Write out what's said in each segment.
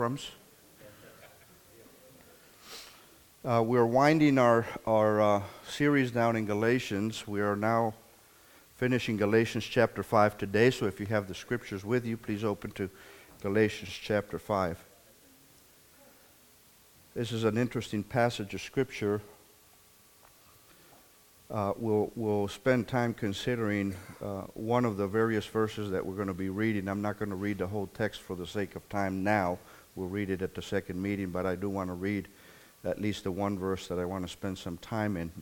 We're winding our series down in Galatians. We are now finishing Galatians chapter 5 today, so if you have the scriptures with you, please open to Galatians chapter 5. This is an interesting passage of scripture. We'll spend time considering one of the various verses that we're going to be reading. I'm not going to read the whole text for the sake of time now. We'll read it at the second meeting, but I do want to read at least the one verse that I want to spend some time in.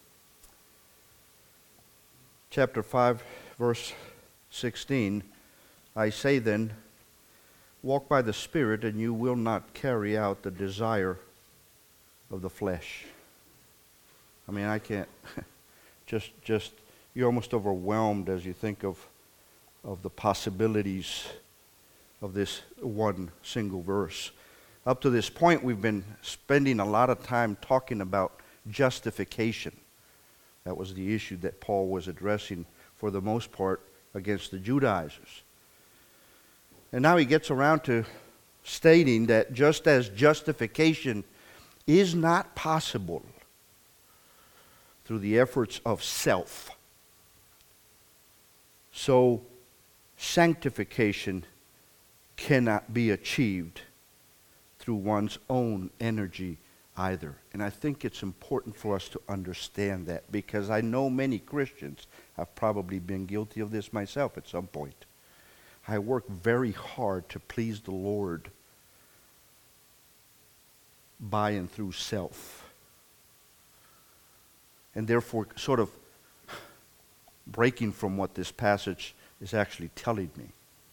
Chapter 5, verse 16, I say then, walk by the Spirit, and you will not carry out the desire of the flesh. I mean, I can't, just you're almost overwhelmed as you think of the possibilities of this one single verse. Up to this point, we've been spending a lot of time talking about justification. That was the issue that Paul was addressing for the most part against the Judaizers. And now he gets around to stating that just as justification is not possible through the efforts of self, so sanctification cannot be achieved through one's own energy either. And I think it's important for us to understand that, because I know many Christians have probably been guilty of this myself at some point. I work very hard to please the Lord by and through self. And therefore sort of breaking from what this passage is actually telling me.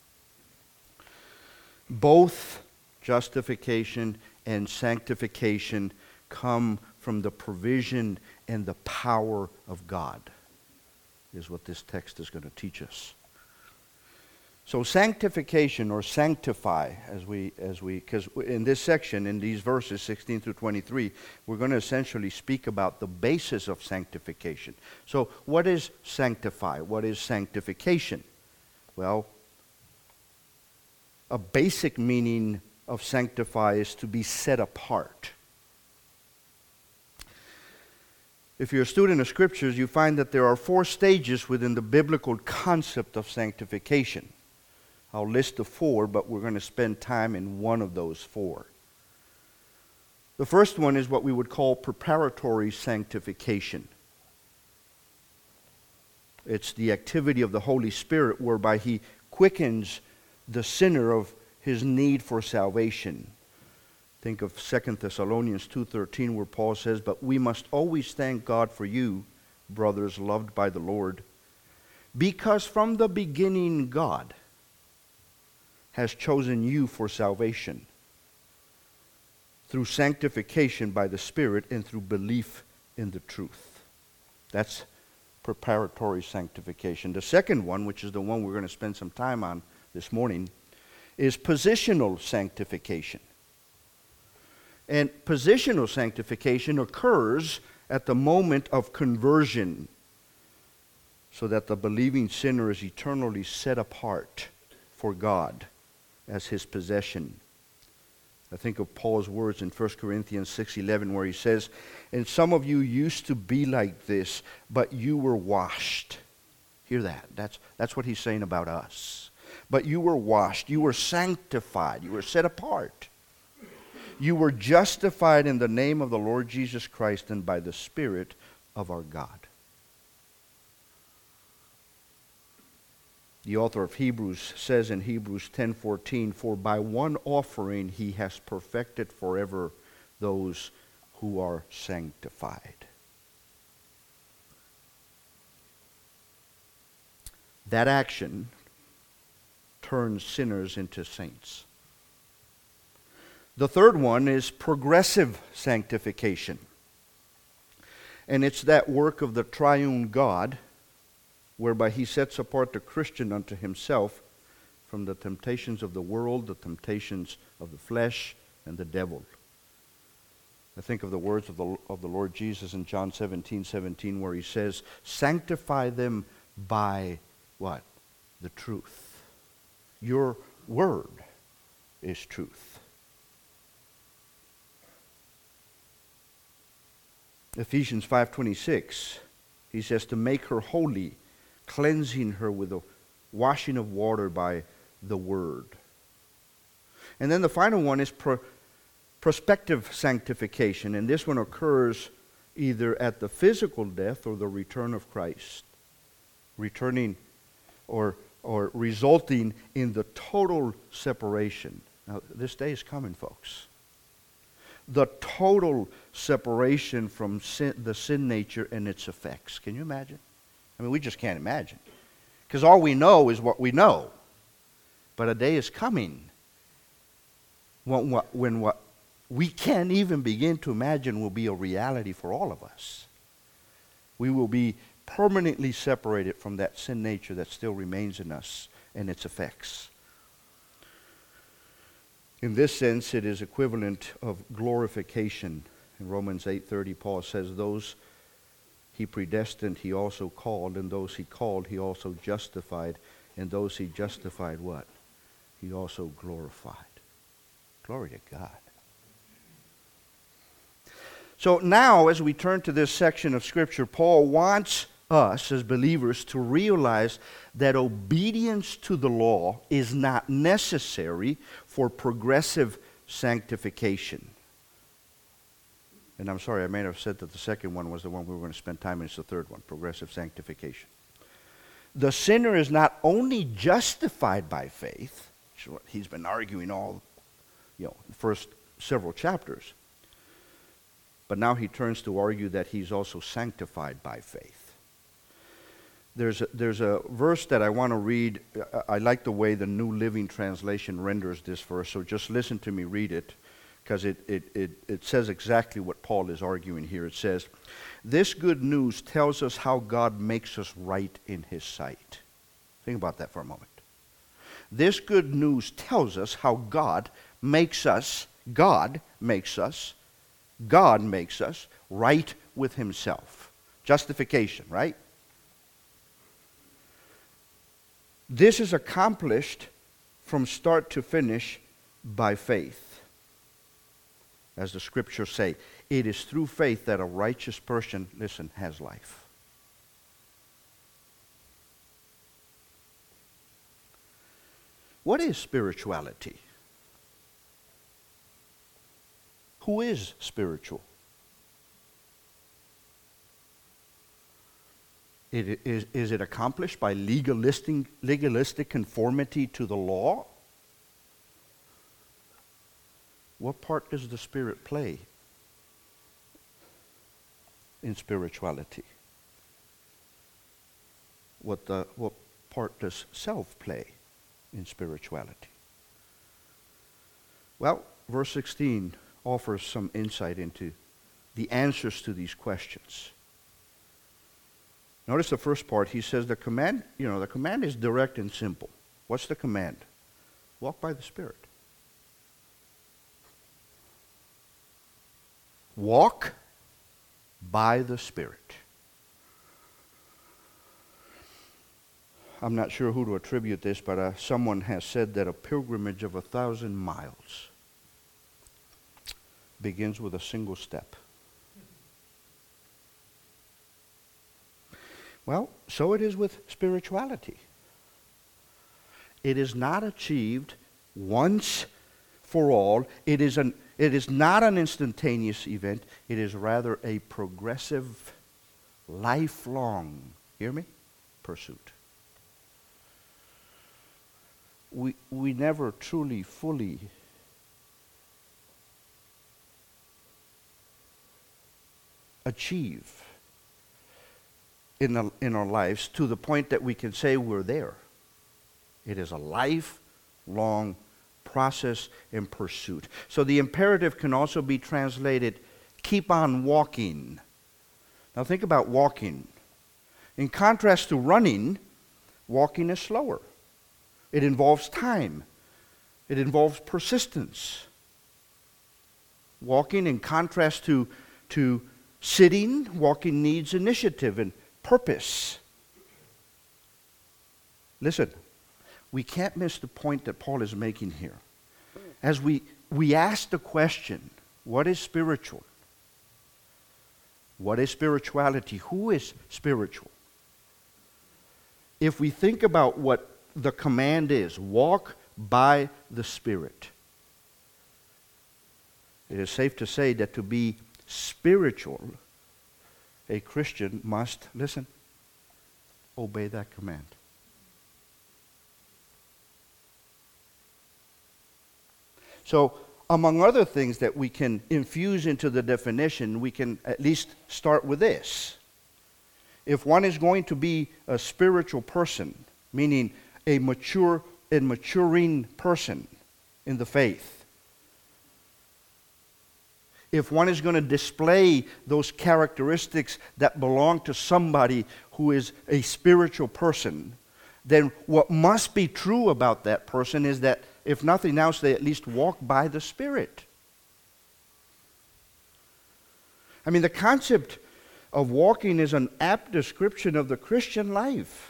Both justification and sanctification come from the provision and the power of God, is what this text is going to teach us. So sanctification, or sanctify, because in this section, in these verses 16 through 23, we're going to essentially speak about the basis of sanctification. So what is sanctify? What is sanctification? Well, a basic meaning of sanctify is to be set apart. If you're a student of scriptures, you find that there are 4 stages within the biblical concept of sanctification. I'll list the 4, but we're going to spend time in one of those 4. The first one is what we would call preparatory sanctification. It's the activity of the Holy Spirit whereby He quickens the sinner of his need for salvation. Think of 2 Thessalonians 2:13, where Paul says, "But we must always thank God for you, brothers loved by the Lord, because from the beginning God has chosen you for salvation through sanctification by the Spirit and through belief in the truth." That's preparatory sanctification. The second one, which is the one we're going to spend some time on this morning, is positional sanctification. And positional sanctification occurs at the moment of conversion, so that the believing sinner is eternally set apart for God as his possession. I think of Paul's words in 1 Corinthians 6:11, where he says, "And some of you used to be like this, but you were washed." Hear that? That's what he's saying about us. But you were washed, you were sanctified, you were set apart. You were justified in the name of the Lord Jesus Christ and by the Spirit of our God. The author of Hebrews says in Hebrews 10:14, "For by one offering He has perfected forever those who are sanctified." That action turns sinners into saints. The third one is progressive sanctification. And it's that work of the triune God whereby He sets apart the Christian unto Himself from the temptations of the world, the temptations of the flesh, and the devil. I think of the words of the Lord Jesus in John 17:17, where He says, "Sanctify them by" what? The truth. Your word is truth. Ephesians 5:26, he says to make her holy, cleansing her with the washing of water by the word. And then the final one is prospective sanctification, and this one occurs either at the physical death or the return of Christ, returning or resulting in the total separation. Now, this day is coming, folks. The total separation from the sin nature and its effects. Can you imagine? I mean, we just can't imagine. Because all we know is what we know. But a day is coming when what we can't even begin to imagine will be a reality for all of us. We will be permanently separated from that sin nature that still remains in us and its effects. In this sense, it is equivalent of glorification. In Romans 8:30, Paul says, those he predestined, he also called, and those he called, he also justified, and those he justified, what? He also glorified. Glory to God. So now, as we turn to this section of Scripture, Paul wants us as believers to realize that obedience to the law is not necessary for progressive sanctification. And I'm sorry, I may have said that the second one was the one we were going to spend time in. It's the third one, progressive sanctification. The sinner is not only justified by faith, which is what he's been arguing all, the first several chapters, but now he turns to argue that he's also sanctified by faith. There's a verse that I want to read. I like the way the New Living Translation renders this verse, so just listen to me read it, because it says exactly what Paul is arguing here. It says, this good news tells us how God makes us right in his sight. Think about that for a moment. This good news tells us how God makes us right with himself. Justification, right? This is accomplished from start to finish by faith. As the scriptures say, it is through faith that a righteous person, listen, has life. What is spirituality? Who is spiritual? Is it accomplished by legalistic conformity to the law? What part does the Spirit play in spirituality? What part does self play in spirituality? Well, verse 16 offers some insight into the answers to these questions. Notice the first part. He says the command is direct and simple. What's the command? Walk by the Spirit. Walk by the Spirit. I'm not sure who to attribute this, but someone has said that a pilgrimage of 1,000 miles begins with a single step. Well, so it is with spirituality. It is not achieved once for all. It is not an instantaneous event. It is rather a progressive, lifelong, hear me, pursuit. We never truly, fully achieve in our lives to the point that we can say we're there. It is a lifelong process and pursuit. So the imperative can also be translated, keep on walking. Now think about walking. In contrast to running, walking is slower. It involves time. It involves persistence. Walking, in contrast to sitting, walking needs initiative and purpose. Listen, we can't miss the point that Paul is making here. As we ask the question, what is spiritual? What is spirituality? Who is spiritual? If we think about what the command is, walk by the Spirit, it is safe to say that to be spiritual, a Christian must, listen, obey that command. So, among other things that we can infuse into the definition, we can at least start with this. If one is going to be a spiritual person, meaning a mature and maturing person in the faith, if one is going to display those characteristics that belong to somebody who is a spiritual person, then what must be true about that person is that, if nothing else, they at least walk by the Spirit. I mean, the concept of walking is an apt description of the Christian life.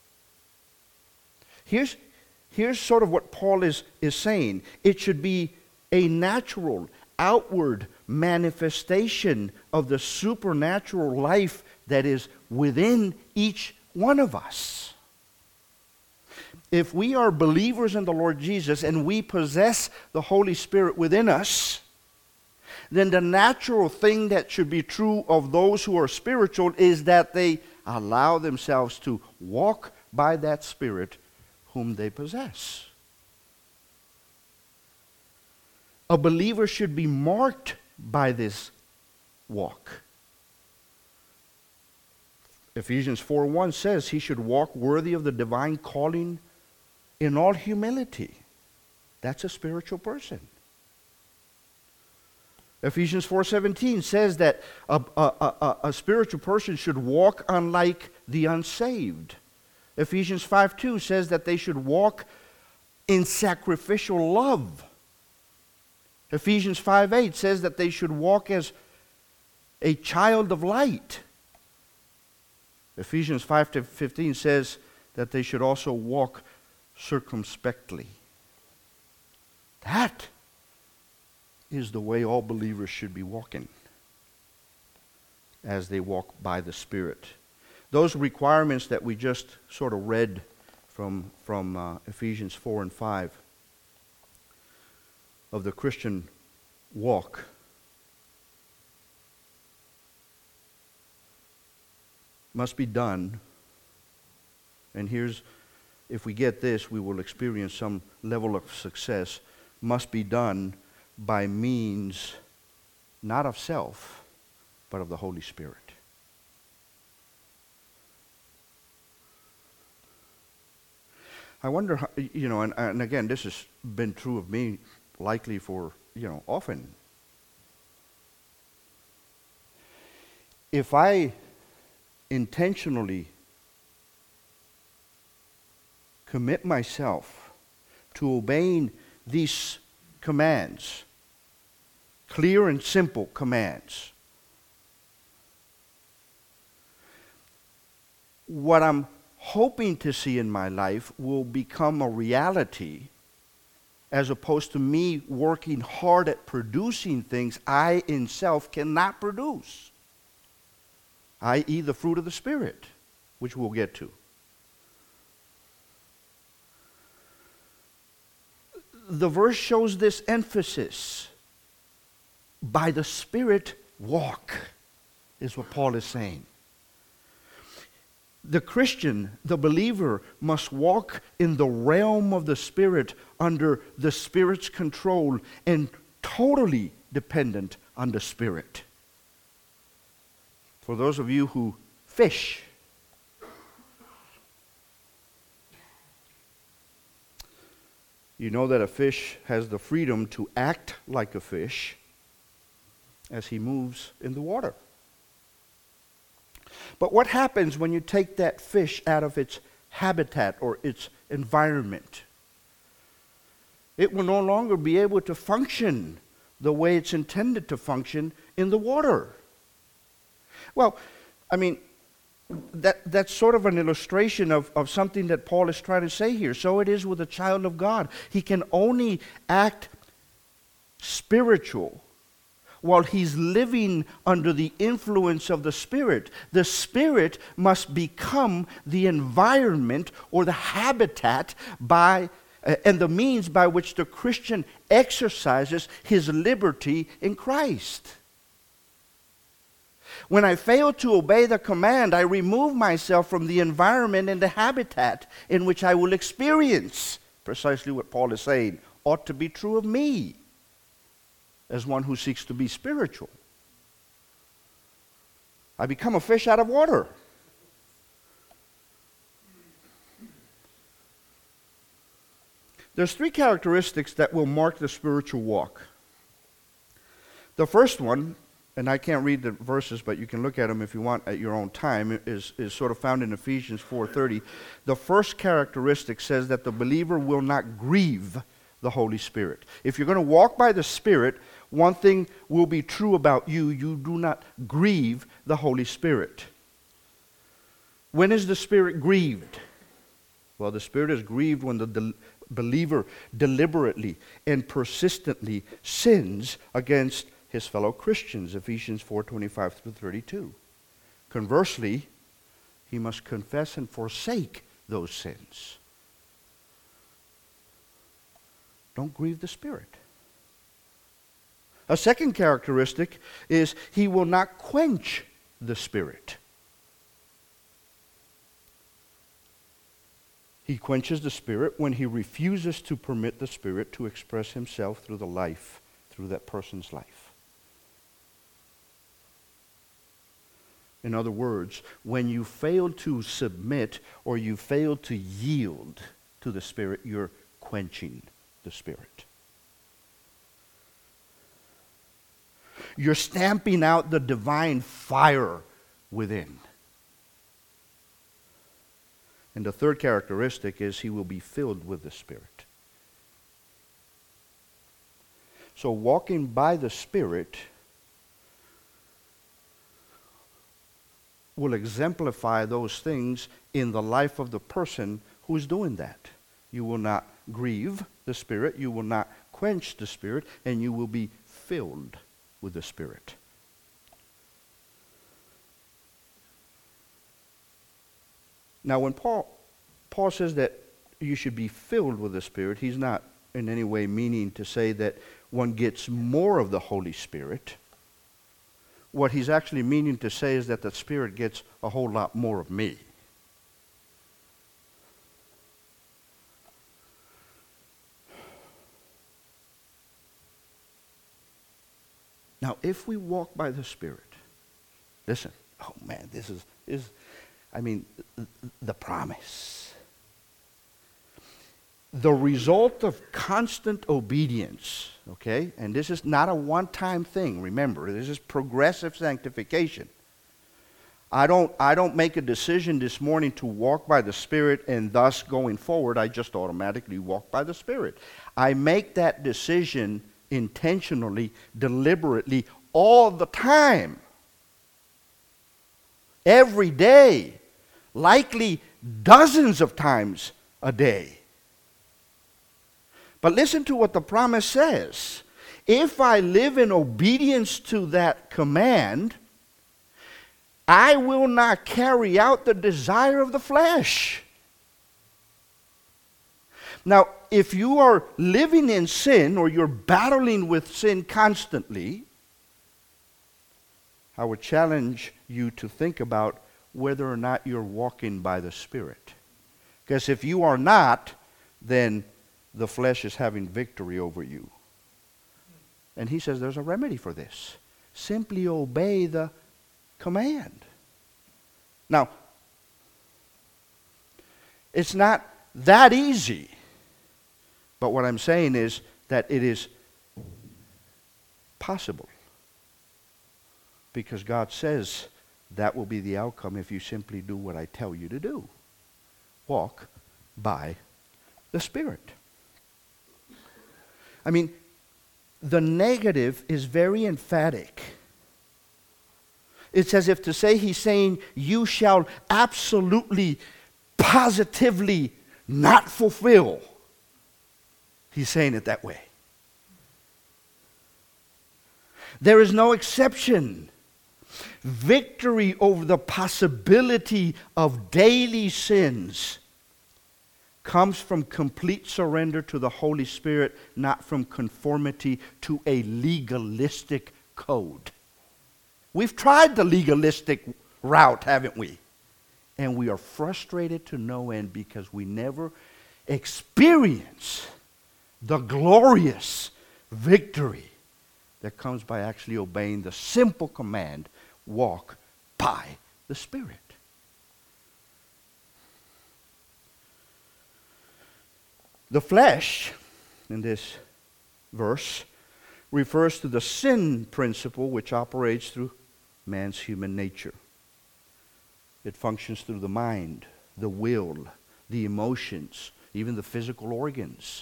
Here's sort of what Paul is saying. It should be a natural, outward manifestation of the supernatural life that is within each one of us. If we are believers in the Lord Jesus and we possess the Holy Spirit within us, then the natural thing that should be true of those who are spiritual is that they allow themselves to walk by that Spirit whom they possess. A believer should be marked by this walk. Ephesians 4:1 says he should walk worthy of the divine calling in all humility. That's a spiritual person. Ephesians 4:17 says that a spiritual person should walk unlike the unsaved. Ephesians 5:2 says that they should walk in sacrificial love. Ephesians 5:8 says that they should walk as a child of light. Ephesians 5:15 says that they should also walk circumspectly. That is the way all believers should be walking as they walk by the Spirit. Those requirements that we just sort of read from Ephesians 4 and 5 of the Christian walk must be done. And here's, if we get this, we will experience some level of success. Must be done by means not of self, but of the Holy Spirit. I wonder how, and again, this has been true of me likely for, often. If I intentionally commit myself to obeying these commands, clear and simple commands, what I'm hoping to see in my life will become a reality, as opposed to me working hard at producing things I in self cannot produce, i.e. the fruit of the Spirit, which we'll get to. The verse shows this emphasis. By the Spirit walk, is what Paul is saying. The Christian, the believer, must walk in the realm of the Spirit, under the Spirit's control, and totally dependent on the Spirit. For those of you who fish, you know that a fish has the freedom to act like a fish as he moves in the water. But what happens when you take that fish out of its habitat or its environment? It will no longer be able to function the way it's intended to function in the water. Well, I mean, that's sort of an illustration of something that Paul is trying to say here. So it is with a child of God. He can only act spiritual while he's living under the influence of the Spirit. The Spirit must become the environment or the habitat and the means by which the Christian exercises his liberty in Christ. When I fail to obey the command, I remove myself from the environment and the habitat in which I will experience precisely what Paul is saying ought to be true of me as one who seeks to be spiritual. I become a fish out of water. There's three characteristics that will mark the spiritual walk. The first one, and I can't read the verses, but you can look at them if you want at your own time, is sort of found in Ephesians 4:30. The first characteristic says that the believer will not grieve the Holy Spirit. If you're going to walk by the Spirit, one thing will be true about you: you do not grieve the Holy Spirit. When is the Spirit grieved? Well, the Spirit is grieved when the believer deliberately and persistently sins against his fellow Christians, Ephesians 4:25 through 32. Conversely, he must confess and forsake those sins. Don't grieve the Spirit. A second characteristic is he will not quench the Spirit. He quenches the Spirit when he refuses to permit the Spirit to express himself through that person's life. In other words, when you fail to submit or you fail to yield to the Spirit, you're quenching the Spirit. You're stamping out the divine fire within. And the third characteristic is he will be filled with the Spirit. So walking by the Spirit will exemplify those things in the life of the person who is doing that. You will not grieve the Spirit, you will not quench the Spirit, and you will be filled with the Spirit. Now, when Paul says that you should be filled with the Spirit, he's not in any way meaning to say that one gets more of the Holy Spirit. What he's actually meaning to say is that the Spirit gets a whole lot more of me. Now, if we walk by the Spirit, listen, oh man, this is the promise. The result of constant obedience, okay? And this is not a one-time thing, remember. This is progressive sanctification. I don't make a decision this morning to walk by the Spirit and thus going forward I just automatically walk by the Spirit. I make that decision intentionally, deliberately, all the time. Every day. Likely dozens of times a day. But listen to what the promise says. If I live in obedience to that command, I will not carry out the desire of the flesh. Now, if you are living in sin or you're battling with sin constantly, I would challenge you to think about whether or not you're walking by the Spirit. Because if you are not, then the flesh is having victory over you. And he says there's a remedy for this. Simply obey the command. Now, it's not that easy. But what I'm saying is that it is possible. Because God says that will be the outcome if you simply do what I tell you to do. Walk by the Spirit. I mean, the negative is very emphatic. It's as if to say he's saying you shall absolutely, positively not fulfill. He's saying it that way. There is no exception. Victory over the possibility of daily sins comes from complete surrender to the Holy Spirit, not from conformity to a legalistic code. We've tried the legalistic route, haven't we? And we are frustrated to no end because we never experience the glorious victory that comes by actually obeying the simple command, walk by the Spirit. The flesh, in this verse, refers to the sin principle which operates through man's human nature. It functions through the mind, the will, the emotions, even the physical organs.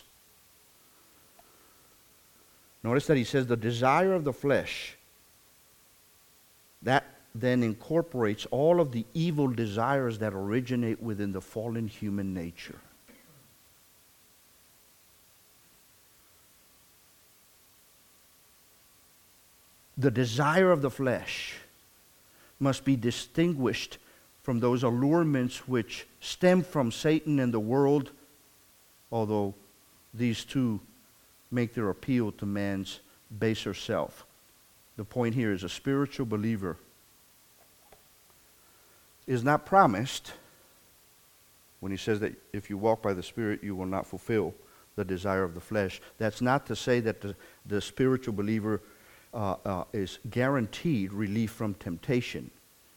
Notice that he says the desire of the flesh, that then incorporates all of the evil desires that originate within the fallen human nature. The desire of the flesh must be distinguished from those allurements which stem from Satan and the world, although these two make their appeal to man's baser self. The point here is a spiritual believer is not promised when he says that if you walk by the Spirit, you will not fulfill the desire of the flesh. That's not to say that the spiritual believer is guaranteed relief from temptation,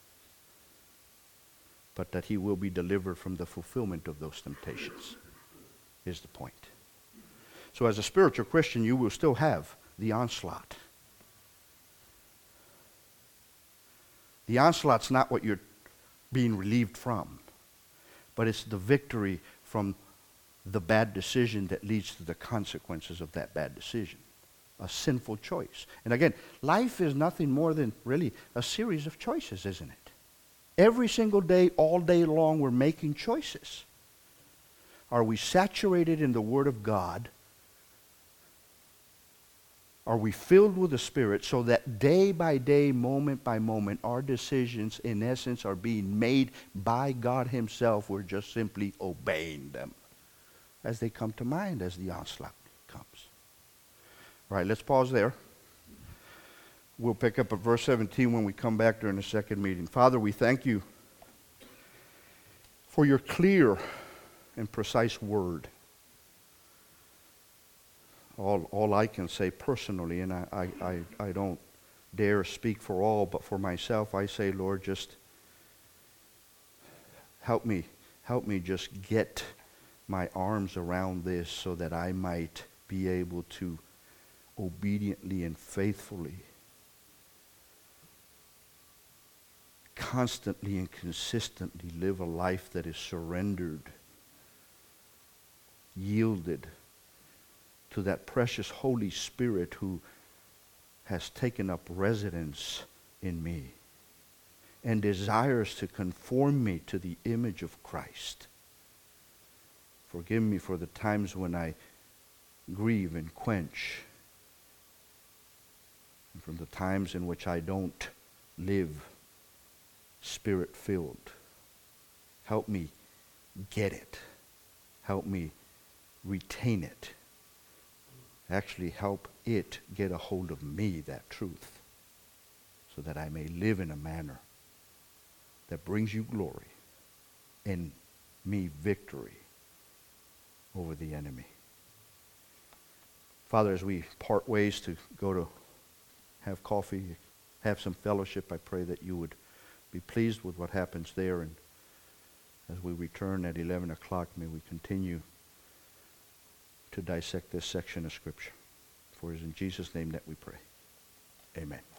but that he will be delivered from the fulfillment of those temptations is the point. So as a spiritual Christian, you will still have the onslaught. The onslaught's not what you're being relieved from, but it's the victory from the bad decision that leads to the consequences of that bad decision. A sinful choice. And again, life is nothing more than really a series of choices, isn't it? Every single day, all day long, we're making choices. Are we saturated in the Word of God? Are we filled with the Spirit so that day by day, moment by moment, our decisions in essence are being made by God Himself? We're just simply obeying them as they come to mind, as the onslaught comes. All right, let's pause there. We'll pick up at verse 17 when we come back during the second meeting. Father, we thank you for your clear and precise word. All I can say personally, and I don't dare speak for all, but for myself, I say, Lord, just help me just get my arms around this so that I might be able to obediently and faithfully, constantly and consistently live a life that is surrendered, yielded to that precious Holy Spirit who has taken up residence in me and desires to conform me to the image of Christ. Forgive me for the times when I grieve and quench, and from the times in which I don't live Spirit-filled. Help me get it. Help me retain it. Actually help it get a hold of me, that truth, so that I may live in a manner that brings you glory and me victory over the enemy. Father, as we part ways to go to have coffee, have some fellowship, I pray that you would be pleased with what happens there. And as we return at 11 o'clock, may we continue to dissect this section of Scripture. For it is in Jesus' name that we pray. Amen.